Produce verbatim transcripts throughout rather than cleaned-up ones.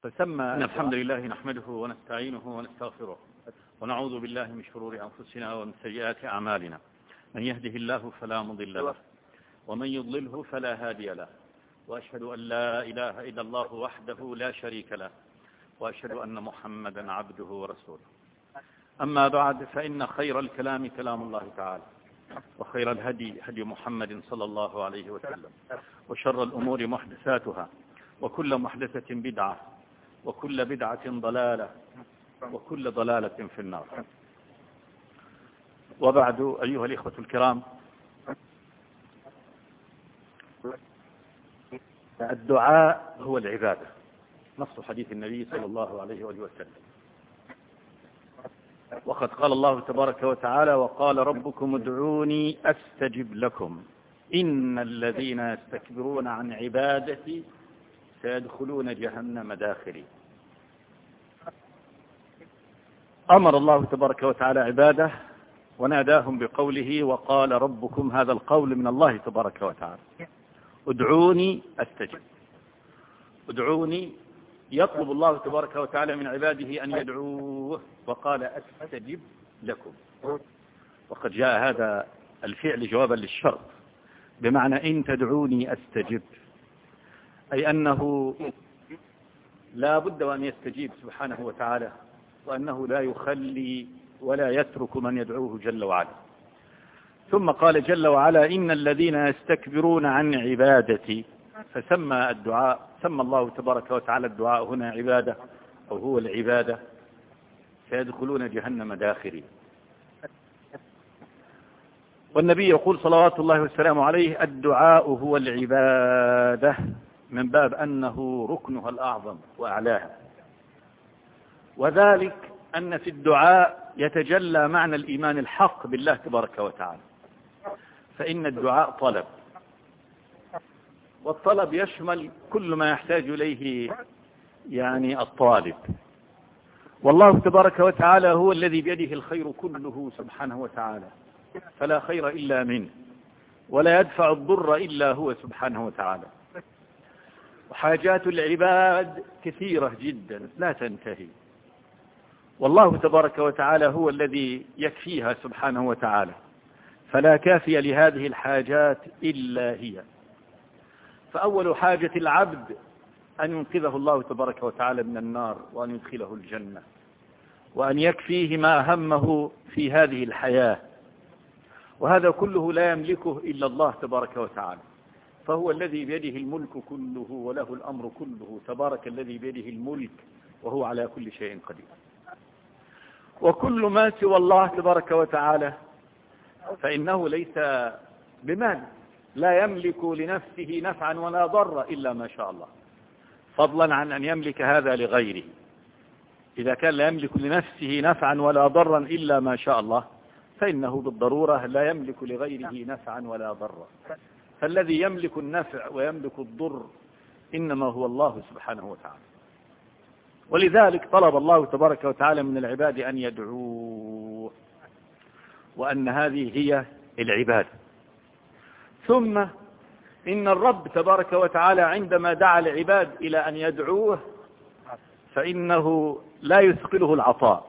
فسمى إن الحمد لله نحمده ونستعينه ونستغفره ونعوذ بالله من شرور أنفسنا ومن سيئات أعمالنا. من يهده الله فلا مضل له ومن يضلله فلا هادي له، وأشهد أن لا إله إلا الله وحده لا شريك له، وأشهد أن محمدا عبده ورسوله. أما بعد، فإن خير الكلام كلام الله تعالى، وخير الهدي هدي محمد صلى الله عليه وسلم، وشر الأمور محدثاتها، وكل محدثة بدعة، وكل بدعة ضلالة، وكل ضلالة في النار. وبعد، أيها الإخوة الكرام، الدعاء هو العبادة، نص حديث النبي صلى الله عليه وآله وسلم. وقد قال الله تبارك وتعالى: وقال ربكم ادعوني أستجب لكم إن الذين يستكبرون عن عبادتي سيدخلون جهنم داخرين. أمر الله تبارك وتعالى عباده وناداهم بقوله: وقال ربكم. هذا القول من الله تبارك وتعالى: ادعوني أستجب. ادعوني، يطلب الله تبارك وتعالى من عباده أن يدعوه، وقال أستجب لكم. وقد جاء هذا الفعل جوابا للشرط، بمعنى إن تدعوني أستجب، أي أنه لا بد وأن يستجيب سبحانه وتعالى، وأنه لا يخلي ولا يترك من يدعوه جل وعلا. ثم قال جل وعلا: إن الذين يستكبرون عن عبادتي. فسمى الدعاء، سمى الله تبارك وتعالى الدعاء هنا عبادة، أو هو العبادة، سيدخلون جهنم داخرين. والنبي يقول صلوات الله وسلامه عليه: الدعاء هو العبادة، من باب أنه ركنها الأعظم وأعلاها، وذلك أن في الدعاء يتجلى معنى الإيمان الحق بالله تبارك وتعالى. فإن الدعاء طلب، والطلب يشمل كل ما يحتاج إليه يعني الطالب، والله تبارك وتعالى هو الذي بيده الخير كله سبحانه وتعالى، فلا خير إلا منه، ولا يدفع الضر إلا هو سبحانه وتعالى. وحاجات العباد كثيرة جدا لا تنتهي، والله تبارك وتعالى هو الذي يكفيها سبحانه وتعالى، فلا كافي لهذه الحاجات إلا هي. فأول حاجة العبد أن ينقذه الله تبارك وتعالى من النار، وأن يدخله الجنة، وأن يكفيه ما همه في هذه الحياة، وهذا كله لا يملكه إلا الله تبارك وتعالى، فهو الذي بيده الملك كله وله الأمر كله، تبارك الذي بيده الملك وهو على كل شيء قدير. وكل ما سوى الله تبارك وتعالى فإنه ليس بمال، لا يملك لنفسه نفعا ولا ضر إلا ما شاء الله، فضلا عن أن يملك هذا لغيره. إذا كان لا يملك لنفسه نفعا ولا ضرا إلا ما شاء الله، فإنه بالضرورة لا يملك لغيره نفعا ولا ضرا. فالذي يملك النفع ويملك الضر إنما هو الله سبحانه وتعالى. ولذلك طلب الله تبارك وتعالى من العباد أن يدعوه، وأن هذه هي العبادة. ثم إن الرب تبارك وتعالى عندما دعا العباد إلى أن يدعوه فإنه لا يثقله العطاء،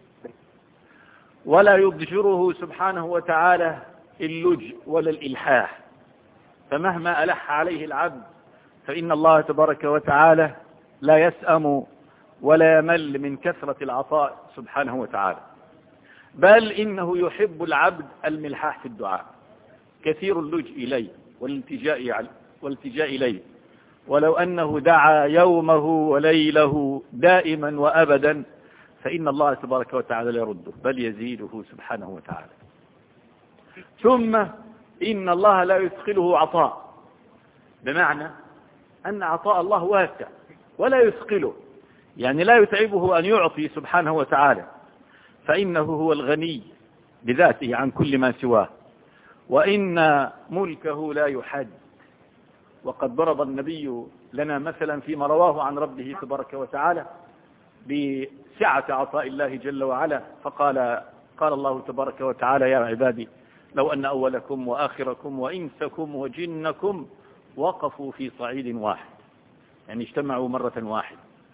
ولا يضجره سبحانه وتعالى اللجء ولا الإلحاح. فمهما ألح عليه العبد فإن الله تبارك وتعالى لا يسأم ولا يمل من كثرة العطاء سبحانه وتعالى، بل إنه يحب العبد الملحاح في الدعاء، كثير اللجء إليه والالتجاء والالتجاء إليه، ولو أنه دعا يومه وليله دائما وأبدا فإن الله تبارك وتعالى لا يرده، بل يزيده سبحانه وتعالى. ثم إن الله لا يثقله عطاء، بمعنى أن عطاء الله واسع ولا يثقله، يعني لا يتعبه أن يعطي سبحانه وتعالى، فإنه هو الغني بذاته عن كل ما سواه، وإن ملكه لا يحد. وقد ضرب النبي لنا مثلا فيما رواه عن ربه تبارك وتعالى بسعة عطاء الله جل وعلا، فقال قال الله تبارك وتعالى: يا عبادي لو أن أولكم وآخركم وإنسكم وجنكم وقفوا في صعيد واحد، يعني اجتمعوا مرة واحدة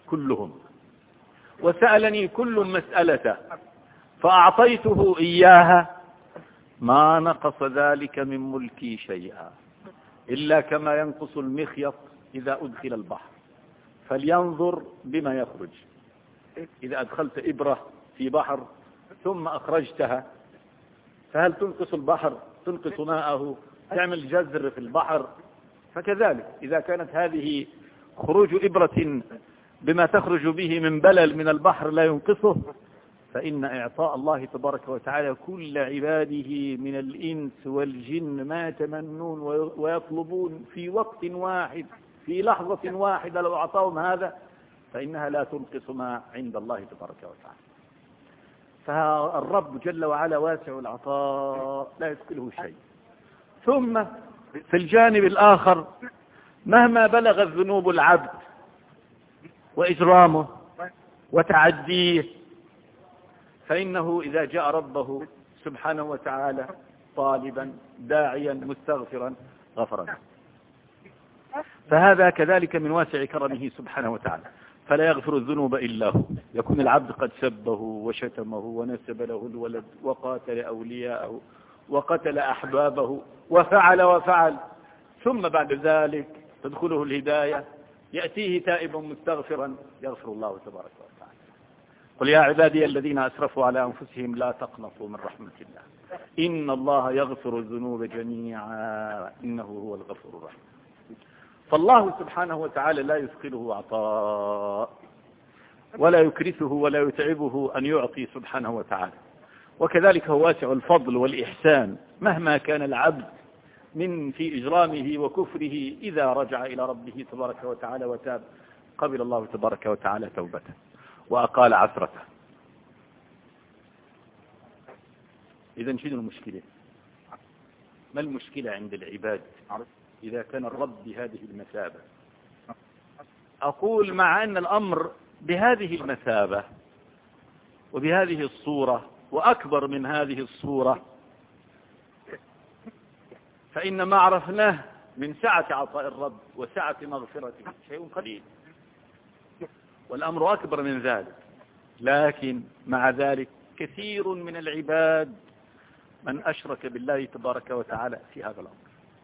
كلهم، وسألني كل مسألة فأعطيته إياها ما نقص ذلك من ملكي شيئا، إلا كما ينقص المخيط إذا أدخل البحر، فلينظر بما يخرج. إذا أدخلت إبرة في بحر ثم أخرجتها، فهل تنقص البحر؟ تنقص ماءه؟ تعمل جزر في البحر؟ فكذلك إذا كانت هذه خروج إبرة بما تخرج به من بلل من البحر لا ينقصه، فإن إعطاء الله تبارك وتعالى كل عباده من الإنس والجن ما يتمنون ويطلبون في وقت واحد في لحظة واحدة لو أعطاهم هذا فإنها لا تنقص ما عند الله تبارك وتعالى. فالرب جل وعلا واسع العطاء لا يثقله شيء. ثم في الجانب الآخر مهما بلغت ذنوب العبد وإجرامه وتعديه، فإنه إذا جاء ربه سبحانه وتعالى طالبا داعيا مستغفرا غفر له. فهذا كذلك من واسع كرمه سبحانه وتعالى، فلا يغفر الذنوب إلا هو. يكون العبد قد سبه وشتمه ونسب له الولد وقاتل أولياءه وقتل أحبابه وفعل وفعل، ثم بعد ذلك تدخله الهداية، يأتيه تائبا مستغفرا يغفر الله تبارك وتعالى. قل يا عبادي الذين أسرفوا على أنفسهم لا تقنطوا من رحمة الله إن الله يغفر الذنوب جميعا إنه هو الغفور الرحيم. فالله سبحانه وتعالى لا يثقله عطاء ولا يكرثه ولا يتعبه أن يعطي سبحانه وتعالى. وكذلك هو واسع الفضل والإحسان، مهما كان العبد من في إجرامه وكفره إذا رجع إلى ربه تبارك وتعالى وتاب قبل الله تبارك وتعالى توبته وأقال عثرته. إذا شنو المشكلة؟ ما المشكلة عند العباد إذا كان الرب بهذه المثابة؟ أقول مع أن الأمر بهذه المثابة وبهذه الصورة وأكبر من هذه الصورة، فإن ما عرفناه من سعة عطاء الرب وسعة مغفرته شيء قليل، والأمر أكبر من ذلك. لكن مع ذلك كثير من العباد من أشرك بالله تبارك وتعالى في هذا الأمر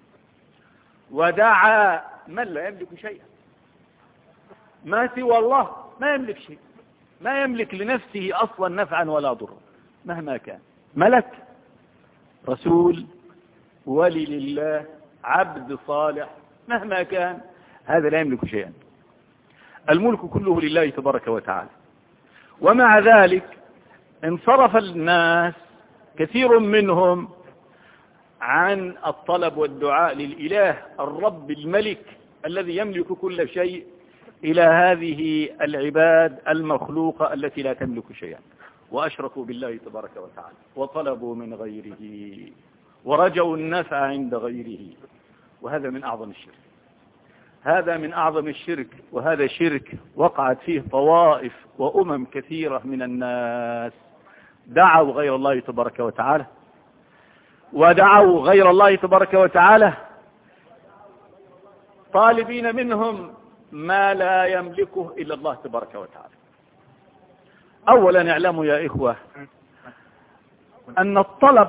ودعا من لا يملك شيئا، ما سوى الله ما يملك شيء، ما يملك لنفسه أصلا نفعا ولا ضرا مهما كان، ملك رسول ولي لله عبد صالح مهما كان، هذا لا يملك شيئا. الملك كله لله تبارك وتعالى. ومع ذلك انصرف الناس كثير منهم عن الطلب والدعاء للإله الرب الملك الذي يملك كل شيء إلى هذه العباد المخلوقة التي لا تملك شيئا، وأشركوا بالله تبارك وتعالى وطلبوا من غيره ورجوا النفع عند غيره. وهذا من أعظم الشرك، هذا من أعظم الشرك، وهذا شرك وقعت فيه طوائف وأمم كثيرة من الناس دعوا غير الله تبارك وتعالى ودعوا غير الله تبارك وتعالى طالبين منهم ما لا يملكه إلا الله تبارك وتعالى. أولا اعلموا يا إخوة أن الطلب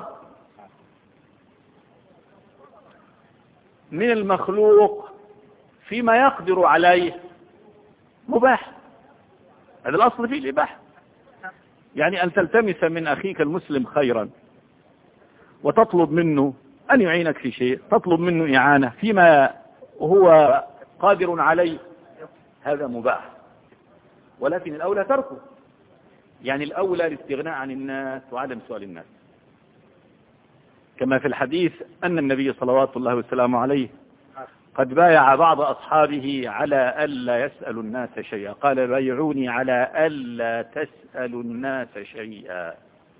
من المخلوق فيما يقدر عليه مباح، هذا الأصل فيه الإباحة. يعني أن تلتمس من أخيك المسلم خيرا وتطلب منه أن يعينك في شيء، تطلب منه إعانة فيما هو قادر عليه، هذا مباح، ولكن الأولى تركه. يعني الأولى الاستغناء عن الناس وعدم سؤال الناس، كما في الحديث أن النبي صلوات الله وسلامه عليه قد بايع بعض أصحابه على ألا يسألوا الناس شيئا، قال بايعوني على ألا تسألوا الناس شيئا.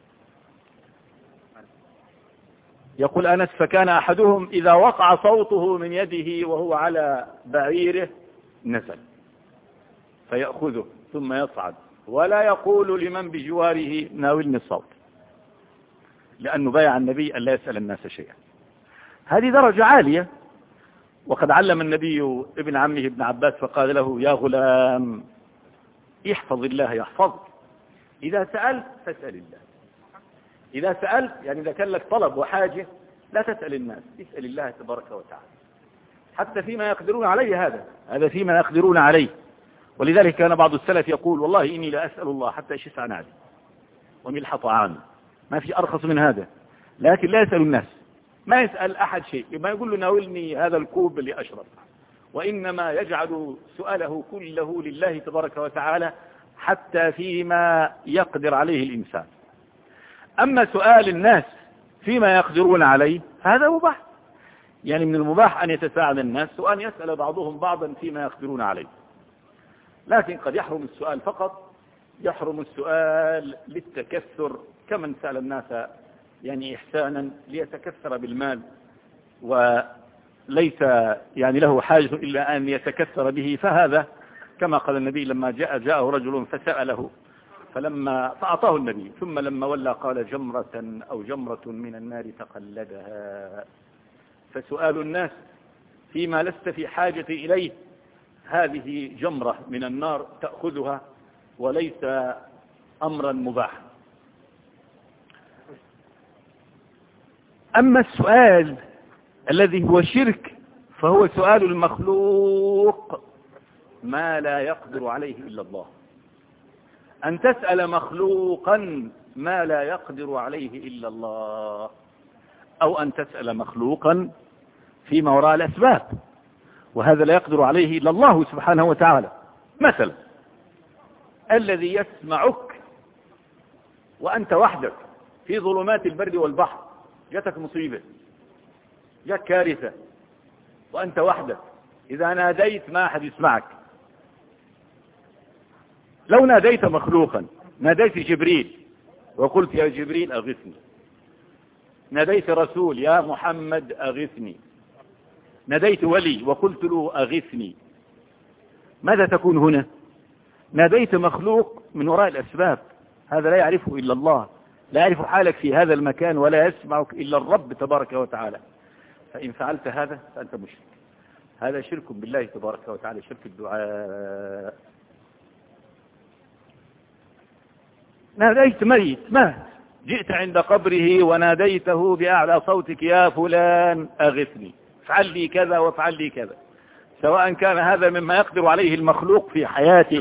يقول أنس فكان أحدهم إذا وقع صوته من يده وهو على بعيره نزل فيأخذه ثم يصعد ولا يقول لمن بجواره ناولني الصوت، لأنه بايع النبي ألا يسأل الناس شيئا. هذه درجة عالية. وقد علم النبي ابن عمه ابن عباس فقال له يا غلام احفظ الله يحفظك. إذا سألت فاسأل الله. إذا سألت يعني إذا كان لك طلب وحاجة لا تسأل الناس، اسأل الله تبارك وتعالى، حتى فيما يقدرون عليه. هذا هذا فيما يقدرون عليه. ولذلك كان بعض السلف يقول والله إني لا أسأل الله حتى يشفع نادي وملح طعامي، ما في أرخص من هذا. لكن لا يسأل الناس، ما يسأل أحد شيء، ما يقول له ناولني هذا الكوب اللي أشرب، وإنما يجعل سؤاله كله لله تبارك وتعالى حتى فيما يقدر عليه الإنسان. أما سؤال الناس فيما يقدرون عليه هذا مباح، يعني من المباح أن يتساعد الناس وأن يسأل بعضهم بعضا فيما يقدرون عليه. لكن قد يحرم السؤال فقط، يحرم السؤال للتكثر، كمن سأل الناس يعني إحسانا ليتكثر بالمال وليس يعني له حاجة إلا أن يتكثر به، فهذا كما قال النبي لما جاء جاءه رجل فسأله فلما فأعطاه النبي، ثم لما ولى قال جمرة أو جمرة من النار تقلدها. فسؤال الناس فيما لست في حاجة إليه هذه جمرة من النار تأخذها، وليس أمرا مباحا. أما السؤال الذي هو شرك فهو سؤال المخلوق ما لا يقدر عليه إلا الله. أن تسأل مخلوقا ما لا يقدر عليه إلا الله، أو أن تسأل مخلوقا فيما وراء الأسباب، وهذا لا يقدر عليه إلا الله سبحانه وتعالى. مثلا الذي يسمعك وأنت وحدك في ظلمات البر والبحر، جاتك مصيبة، جاك كارثة وأنت وحدك، إذا ناديت ما أحد يسمعك. لو ناديت مخلوقا، ناديت جبريل وقلت يا جبريل أغثني، ناديت رسول يا محمد أغثني، ناديت ولي وقلت له أغثني، ماذا تكون هنا؟ ناديت مخلوق من وراء الأسباب، هذا لا يعرفه إلا الله، لا يعرف حالك في هذا المكان ولا يسمعك إلا الرب تبارك وتعالى. فإن فعلت هذا فأنت مشرك، هذا شرك بالله تبارك وتعالى، شرك الدعاء. ناديت ميت مات، جئت عند قبره وناديته بأعلى صوتك يا فلان أغثني، افعل لي كذا وافعل لي كذا، سواء كان هذا مما يقدر عليه المخلوق في حياته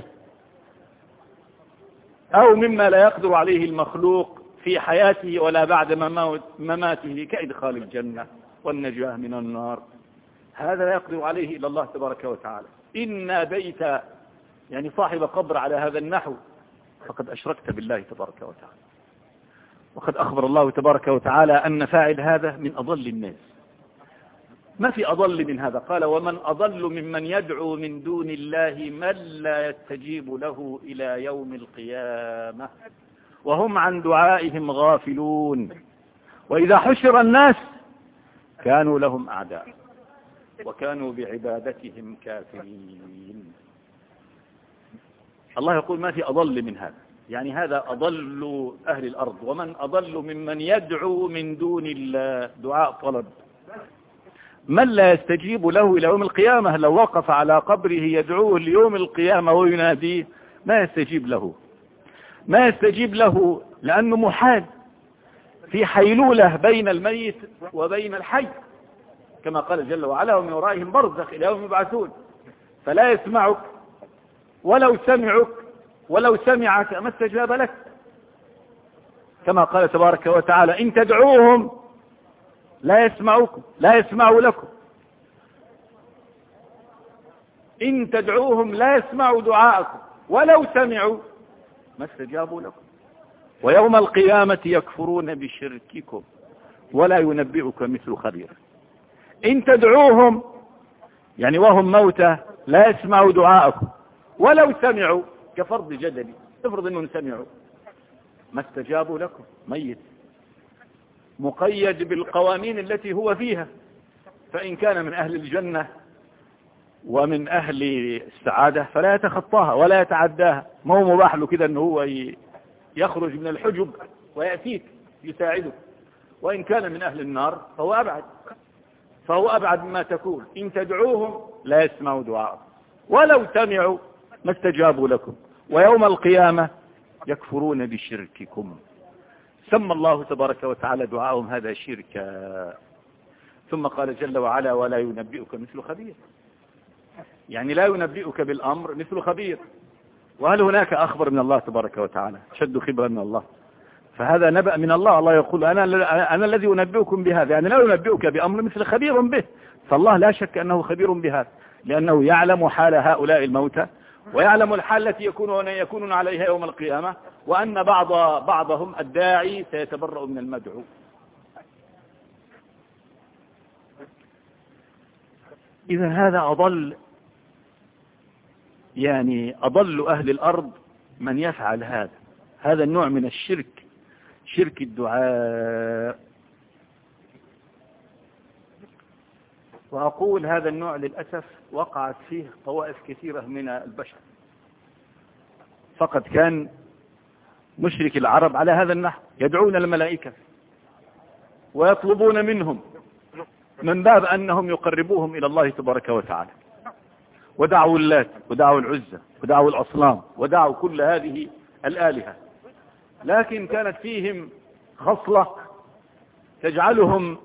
أو مما لا يقدر عليه المخلوق في حياته ولا بعد مماته، كإدخال الجنة والنجاة من النار، هذا لا يقدر عليه إلا الله تبارك وتعالى. إن ناديت يعني صاحب قبر على هذا النحو فقد أشركت بالله تبارك وتعالى. وقد أخبر الله تبارك وتعالى أن فاعل هذا من أضل الناس، ما في أضل من هذا. قال ومن أضل ممن يدعو من دون الله من لا يستجيب له إلى يوم القيامة وهم عن دعائهم غافلون وإذا حشر الناس كانوا لهم أعداء وكانوا بعبادتهم كافرين. الله يقول ما في أضل من هذا، يعني هذا أضل أهل الأرض. ومن أضل ممن يدعو من دون الله، دعاء طلب، من لا يستجيب له إلى يوم القيامة. لو وقف على قبره يدعوه ليوم القيامة ويناديه ما يستجيب له، ما يستجيب له لأنه محال في حيلولة بين الميت وبين الحي، كما قال جل وعلا ومن ورائهم برزخ إلى يوم يبعثون. فلا يسمعك، ولو سمعك ولو سمعك ما استجاب لك، كما قال تبارك وتعالى إن تدعوهم لا يسمعوكم لا يسمعوا لكم، إن تدعوهم لا يسمعوا دعاءكم ولو سمعوا ما استجابوا لكم ويوم القيامة يكفرون بشرككم ولا ينبئك مثل خبير. إن تدعوهم يعني وهم موتى لا يسمعوا دعاءكم ولو سمعوا، كفرض جدلي، افرض انهم سمعوا ما استجابوا لكم، ميت مقيد بالقوانين التي هو فيها. فإن كان من أهل الجنة ومن أهل السعادة فلا يتخطاها ولا يتعداها، ما هو مباح له كده أنه هو يخرج من الحجب ويأتيك يساعدك. وإن كان من أهل النار فهو أبعد فهو أبعد مما تكون. إن تدعوهم لا يسمعوا دعاءكم ولو سمعوا ما استجابوا لكم ويوم القيامة يكفرون بشرككم. سمى الله تبارك وتعالى دعاءهم هذا شركا. ثم قال جل وعلا ولا ينبئك مثل خبير، يعني لا ينبئك بالأمر مثل خبير. وهل هناك أخبر من الله تبارك وتعالى شد خبرا من الله؟ فهذا نبأ من الله. الله يقول أنا, أنا الذي أنبئكم بهذا، يعني لا ينبئك بأمر مثل خبير به. فالله لا شك أنه خبير بهذا، لأنه يعلم حال هؤلاء الموتى، ويعلم الحال التي يكونون يكونون عليها يوم القيامة، وأن بعض بعضهم الداعي سيتبرأ من المدعو. إذا هذا أضل، يعني أضل أهل الأرض من يفعل هذا هذا النوع من الشرك، شرك الدعاء. وأقول هذا النوع للأسف وقعت فيه طوائف كثيرة من البشر. فقد كان مشرك العرب على هذا النحو، يدعون الملائكة ويطلبون منهم من باب أنهم يقربوهم إلى الله تبارك وتعالى، ودعوا اللات ودعوا العزة ودعوا الأصنام ودعوا كل هذه الآلهة. لكن كانت فيهم خصلة تجعلهم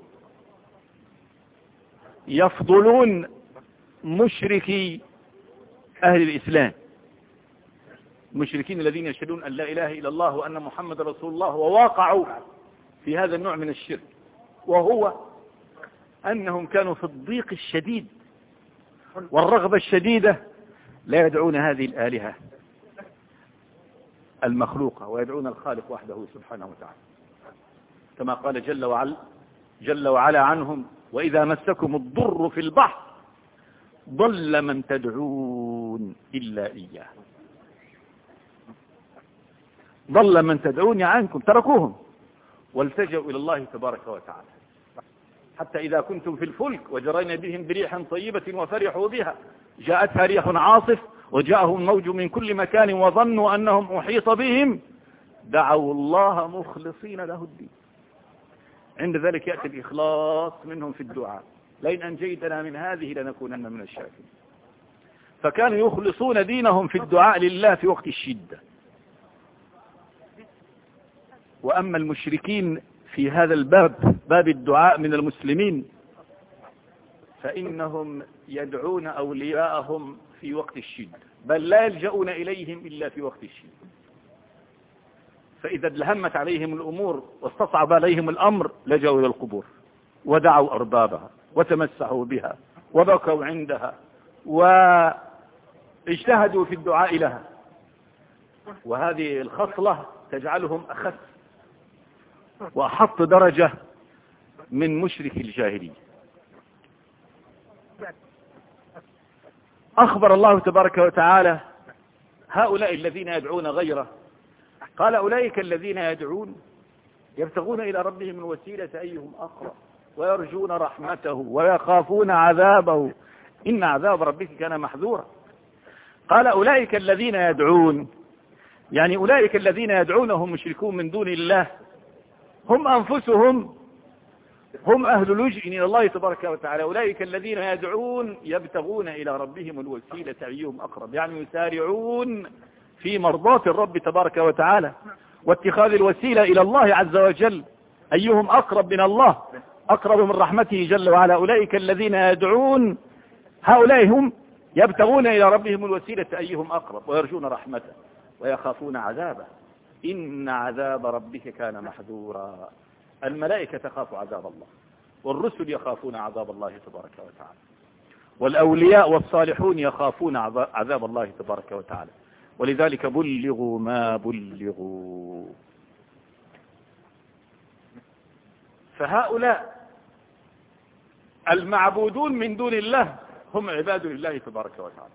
يفضلون مشركي أهل الإسلام، المشركين الذين يشهدون أن لا إله إلا الله وأن محمد رسول الله، وواقعوا في هذا النوع من الشرك، وهو أنهم كانوا في الضيق الشديد والرغبة الشديدة لا يدعون هذه الآلهة المخلوقة، ويدعون الخالق وحده سبحانه وتعالى، كما قال جل وعلا جل وعلا عنهم وإذا مسكم الضر في البحر ضل من تدعون إلا إياه. ضل من تدعون عنكم، تركوهم والتجأوا إلى الله تبارك وتعالى. حتى إذا كنتم في الفلك وجرينا بهم بريح طيبة وفرحوا بها جاءتها ريح عاصف وجاءهم موج من كل مكان وظنوا أنهم أحيط بهم دعوا الله مخلصين له الدين. عند ذلك يأتي الإخلاص منهم في الدعاء، لئن أنجيتنا من هذه لنكونن من الشاكرين. فكانوا يخلصون دينهم في الدعاء لله في وقت الشدة. وأما المشركين في هذا الباب، باب الدعاء من المسلمين، فإنهم يدعون أولياءهم في وقت الشدة، بل لا يلجؤون إليهم إلا في وقت الشدة. فإذا ادلهمت عليهم الأمور واستصعب عليهم الأمر لجأوا إلى القبور ودعوا أربابها وتمسحوا بها وبكوا عندها واجتهدوا في الدعاء لها. وهذه الخصلة تجعلهم أخس وأحط درجة من مشرك الجاهلية. أخبر الله تبارك وتعالى هؤلاء الذين يدعون غيره، قال أولئك الذين يدعون يبتغون إلى ربهم الوسيلة أيهم أقرب ويرجون رحمته ويخافون عذابه إن عذاب ربك كان محذورا. قال أولئك الذين يدعون، يعني أولئك الذين يدعونهم مشركون من دون الله هم أنفسهم هم أهل لجء إلى الله تبارك وتعالى. أولئك الذين يدعون يبتغون إلى ربهم الوسيلة أيهم أقرب، يعني يسارعون في مرضاة الرب تبارك وتعالى واتخاذ الوسيلة إلى الله عز وجل أيهم أقرب من الله، أقرب من رحمته جل وعلا. أولئك الذين يدعون هؤلاء هم يبتغون إلى ربهم الوسيلة أيهم أقرب ويرجون رحمته ويخافون عذابه إن عذاب ربك كان محذورا. الملائكة تخاف عذاب الله، والرسل يخافون عذاب الله تبارك وتعالى، والأولياء والصالحون يخافون عذاب الله تبارك وتعالى. ولذلك بلغوا ما بلغوا. فهؤلاء المعبودون من دون الله هم عباد الله تبارك وتعالى.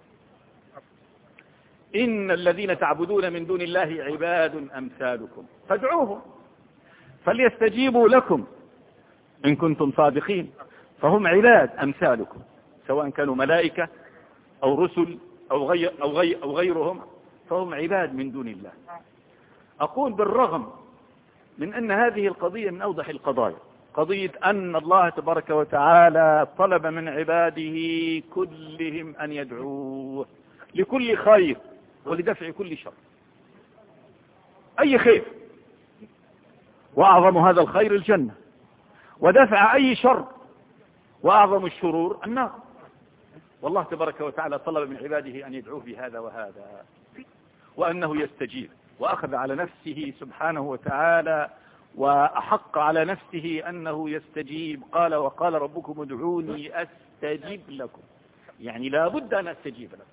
إن الذين تعبدون من دون الله عباد أمثالكم فادعوهم فليستجيبوا لكم إن كنتم صادقين. فهم عباد أمثالكم، سواء كانوا ملائكة أو رسل أو, غير أو, غير أو غيرهم، فهم عباد من دون الله. أقول بالرغم من أن هذه القضية من أوضح القضايا، قضية أن الله تبارك وتعالى طلب من عباده كلهم أن يدعوه لكل خير ولدفع كل شر، أي خير، وأعظم هذا الخير الجنة، ودفع أي شر، وأعظم الشرور النار. والله تبارك وتعالى طلب من عباده أن يدعوه بهذا وهذا، وأنه يستجيب، وأخذ على نفسه سبحانه وتعالى وأحق على نفسه أنه يستجيب. قال وقال ربكم ادعوني أستجيب لكم، يعني لا بد أن أستجيب لكم.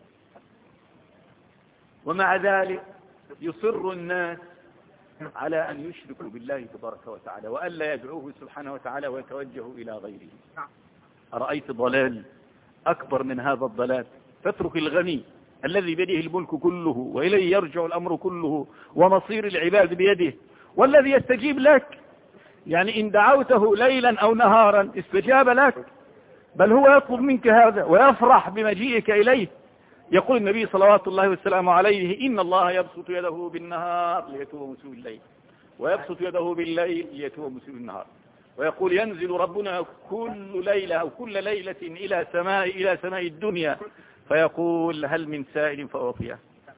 ومع ذلك يصر الناس على أن يشركوا بالله تبارك وتعالى، وألا يدعوه سبحانه وتعالى ويتوجهوا إلى غيره. أرأيت ضلال أكبر من هذا الضلال؟ تترك الغني الذي بيده الملك كله وإليه يرجع الأمر كله ومصير العباد بيده، والذي يستجيب لك، يعني إن دعوته ليلا أو نهارا استجاب لك، بل هو يطلب منك هذا ويفرح بمجيئك إليه. يقول النبي صلوات الله والسلام عليه: إن الله يبسط يده بالنهار ليتوب مسيء الليل، ويبسط يده بالليل ليتوب مسيء النهار. ويقول: ينزل ربنا كل ليلة أو كل ليلة إلى سماء إلى سماء الدنيا فيقول: هل من سائل فأعطيه،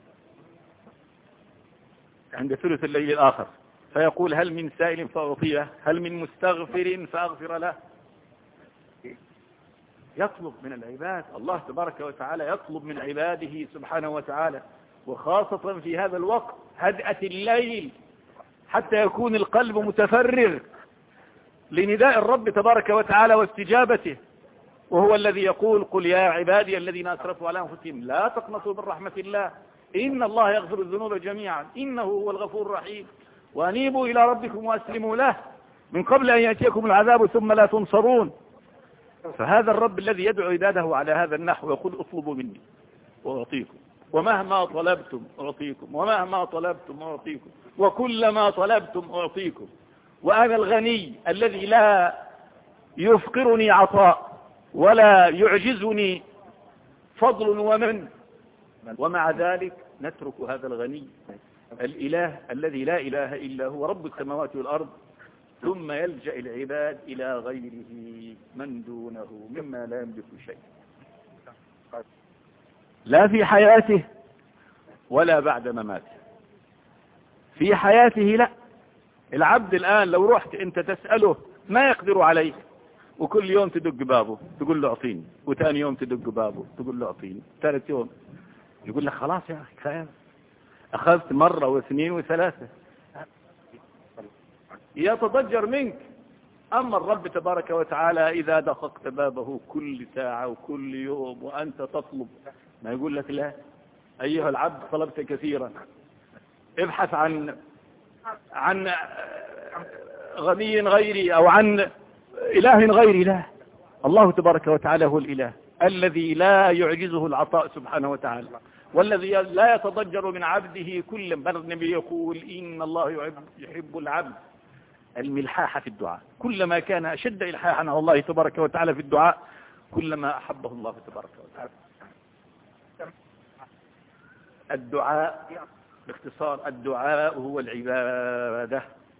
عند ثلث الليل الآخر فيقول: هل من سائل فأعطيه، هل من مستغفر فأغفر له. يطلب من العباد، الله تبارك وتعالى يطلب من عباده سبحانه وتعالى، وخاصة في هذا الوقت هدأة الليل، حتى يكون القلب متفرغ لنداء الرب تبارك وتعالى واستجابته. وهو الذي يقول: قل يا عبادي الذين أسرفوا على أنفسهم لا تقنطوا من رحمة الله إن الله يغفر الذنوب جميعا إنه هو الغفور الرحيم وأنيبوا إلى ربكم وأسلموا له من قبل أن يأتيكم العذاب ثم لا تنصرون. فهذا الرب الذي يدعو عباده على هذا النحو يقول: اطلبوا مني وأعطيكم، ومهما طلبتم أعطيكم، ومهما طلبتم أعطيكم، وكلما طلبتم أعطيكم. وأنا الغني الذي لا يفقرني عطاء ولا يعجزني فضل ومن. ومع ذلك نترك هذا الغني الإله الذي لا إله إلا هو رب السماوات والأرض، ثم يلجأ العباد إلى غيره من دونه مما لا يملك شيء، لا في حياته ولا بعد مماته. في حياته لا، العبد الآن لو رحت أنت تسأله ما يقدر عليه، وكل يوم تدق بابه تقول له أعطيني، وثاني يوم تدق بابه تقول له أعطيني، ثالث يوم يقول لك خلاص يا أخي كفاية، أخذت مرة واثنين وثلاثة، يتضجر منك. أما الرب تبارك وتعالى إذا دققت بابه كل ساعة وكل يوم وأنت تطلب، ما يقول لك لا أيها العبد طلبت كثيرا، ابحث عن عن غني غيري أو عن إله غيري. لا، الله تبارك وتعالى هو الإله الذي لا يعجزه العطاء سبحانه وتعالى، والذي لا يتضجر من عبده كل. بل النبي يقول: إن الله يحب العبد الملحاح في الدعاء، كلما كان أشد إلحاحا على الله تبارك وتعالى في الدعاء كلما أحبه الله تبارك وتعالى. الدعاء باختصار، الدعاء هو العبادة،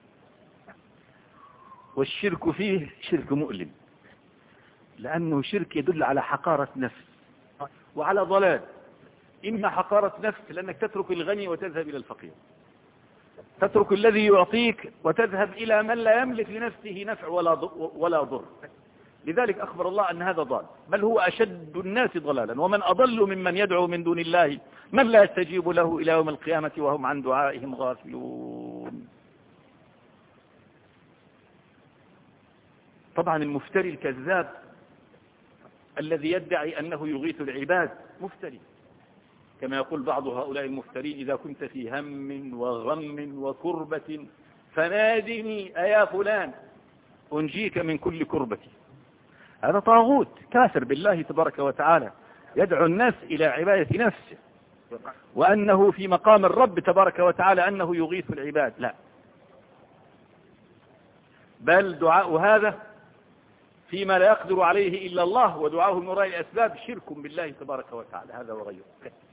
والشرك فيه شرك مؤلم، لأنه شرك يدل على حقارة نفس وعلى ضلال. إما حقارة نفس لأنك تترك الغني وتذهب إلى الفقير، تترك الذي يعطيك وتذهب إلى من لا يملك لنفسه نفع ولا ولا ضر. لذلك أخبر الله أن هذا ضال، بل هو أشد الناس ضلالا، ومن أضل ممن يدعو من دون الله من لا يستجيب له إلى يوم القيامة وهم عن دعائهم غافلون. طبعا المفتري الكذاب الذي يدعي أنه يغيث العباد مفتري، كما يقول بعض هؤلاء المفترين: إذا كنت في هم وغم وكربة فنادني أيا فلان أنجيك من كل كربة. هذا طاغوت كافر بالله تبارك وتعالى، يدعو الناس إلى عبادة نفسه، وأنه في مقام الرب تبارك وتعالى أنه يغيث العباد. لا، بل دعاء هذا فيما لا يقدر عليه إلا الله، ودعاؤه من وراء الأسباب شرك بالله تبارك وتعالى، هذا وغيره.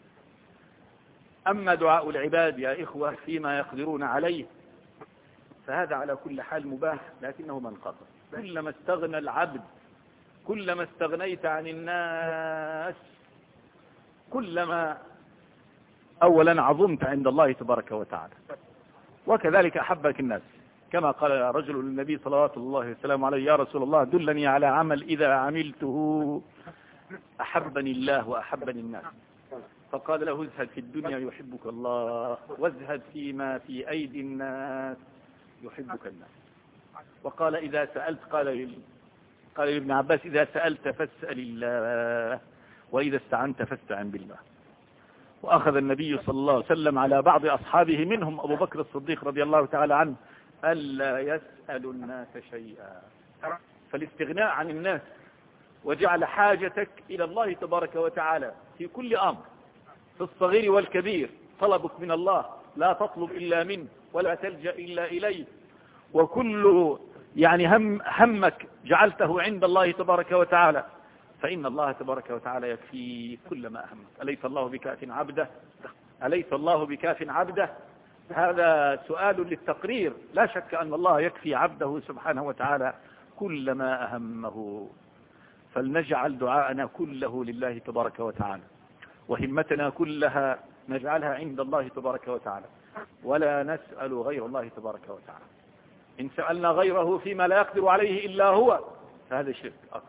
أما دعاء العباد يا إخوة فيما يقدرون عليه فهذا على كل حال مباح، لكنه منقطع. كلما استغنى العبد، كلما استغنيت عن الناس، كلما أولا عظمت عند الله تبارك وتعالى، وكذلك أحبك الناس، كما قال رجل للنبي صلوات الله وسلامه عليه: يا رسول الله دلني على عمل إذا عملته أحبني الله وأحبني الناس. فقال له: ازهد في الدنيا يحبك الله، وازهد فيما في أيدي الناس يحبك الناس. وقال: إذا سألت، قال قال لابن عباس: إذا سألت فاسأل الله، وإذا استعنت فاستعن بالله. وأخذ النبي صلى الله عليه وسلم على بعض أصحابه منهم أبو بكر الصديق رضي الله تعالى عنه ألا يسأل الناس شيئا، فالاستغناء عن الناس وجعل حاجتك إلى الله تبارك وتعالى في كل أمر، في الصغير والكبير، طلبك من الله لا تطلب إلا منه ولا تلجأ إلا إليه، وكل يعني هم همك جعلته عند الله تبارك وتعالى، فإن الله تبارك وتعالى يكفي كل ما أهمك. أليس الله بكاف عبده؟ أليس الله بكاف عبده؟ هذا سؤال للتقرير. لا شك أن الله يكفي عبده سبحانه وتعالى كل ما أهمه. فلنجعل دعاءنا كله لله تبارك وتعالى، وهمتنا كلها نجعلها عند الله تبارك وتعالى، ولا نسأل غير الله تبارك وتعالى. إن سألنا غيره فيما لا يقدر عليه إلا هو فهذا شرك أكبر،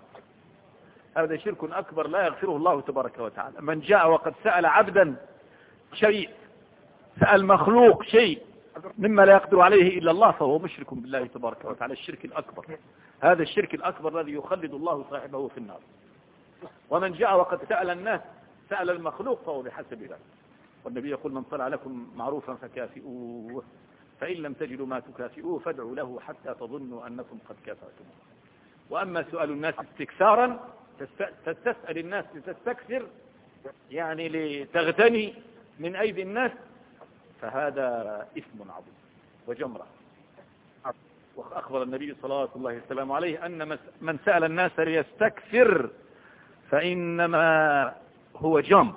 هذا شرك أكبر لا يغفره الله تبارك وتعالى. من جاء وقد سأل عبدا شيء، سأل مخلوق شيء مما لا يقدر عليه إلا الله، فهو مشرك بالله تبارك وتعالى الشرك الأكبر. هذا الشرك الأكبر الذي يخلد الله صاحبه في النار. ومن جاء وقد سأل الناس، سأل المخلوق، فهو بحسب ذلك. والنبي يقول: من صنع لكم معروفا فكافئوه، فإن لم تجدوا ما تكافئوه فادعوا له حتى تظنوا أنكم قد كافأتم. وأما سؤال الناس استكثارا، تسأل الناس لتستكثر، يعني لتغتني من أيدي الناس، فهذا إثم عظيم وجمرة. وأخبر النبي صلى الله عليه عليه أن من سأل الناس ليستكثر فإنما هو جمر،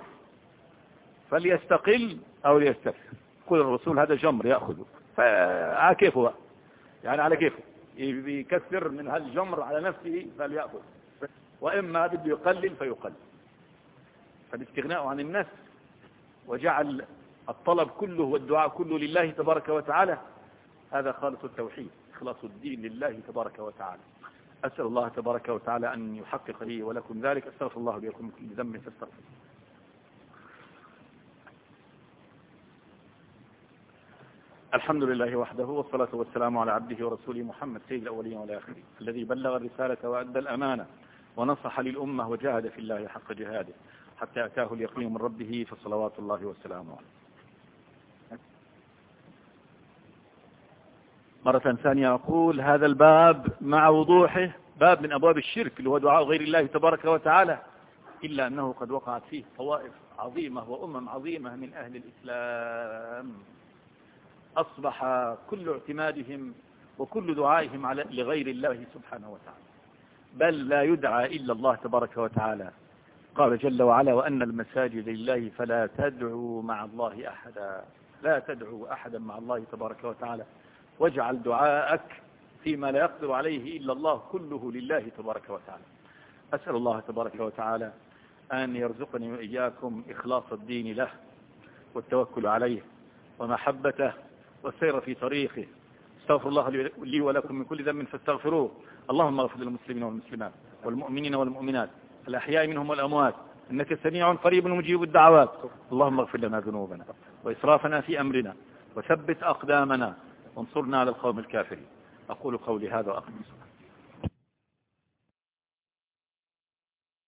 فليستقل أو ليستكثر. قل الرسول: هذا جمر يأخذه، فعلى كيفه، يعني على كيفه يكثر من هالجمر على نفسه فليأخذ، وإما بده يقلل فيقلل. فالاستغناء عن الناس وجعل الطلب كله والدعاء كله لله تبارك وتعالى، هذا خالص التوحيد، إخلاص الدين لله تبارك وتعالى. أسأل الله تبارك وتعالى أن يحقق لي ولكم ذلك. أستغفر الله لي ولكم من كل ذنب فاستغفروه. الحمد لله وحده، والصلاة والسلام على عبده ورسوله محمد سيد الأولين والآخرين، الذي بلغ الرسالة وأدى الأمانة ونصح للأمة وجاهد في الله حق جهاده حتى أتاه اليقين من ربه، فصلوات الله وسلامه عليه. مرة ثانية أقول: هذا الباب مع وضوحه باب من أبواب الشرك اللي هو دعاء غير الله تبارك وتعالى، إلا أنه قد وقعت فيه طوائف عظيمة وأمم عظيمة من أهل الإسلام، أصبح كل اعتمادهم وكل دعائهم على لغير الله سبحانه وتعالى، بل لا يدعى إلا الله تبارك وتعالى. قال جل وعلا: وأن المساجد لله فلا تدعوا مع الله أحدا. لا تدعوا أحدا مع الله تبارك وتعالى، واجعل دعاءك فيما لا يقدر عليه إلا الله كله لله تبارك وتعالى. أسأل الله تبارك وتعالى أن يرزقني وإياكم إخلاص الدين له والتوكل عليه ومحبته والسير في طريقه. استغفر الله لي ولكم من كل ذنب فاستغفروه. اللهم اغفر للمسلمين والمسلمات والمؤمنين والمؤمنات الأحياء منهم والأموات، إنك سميع قريب مجيب الدعوات. اللهم اغفر لنا ذنوبنا وإسرافنا في أمرنا وثبت أقدامنا وانصرنا على القوم الكافرين. أقول قولي هذا وأقم.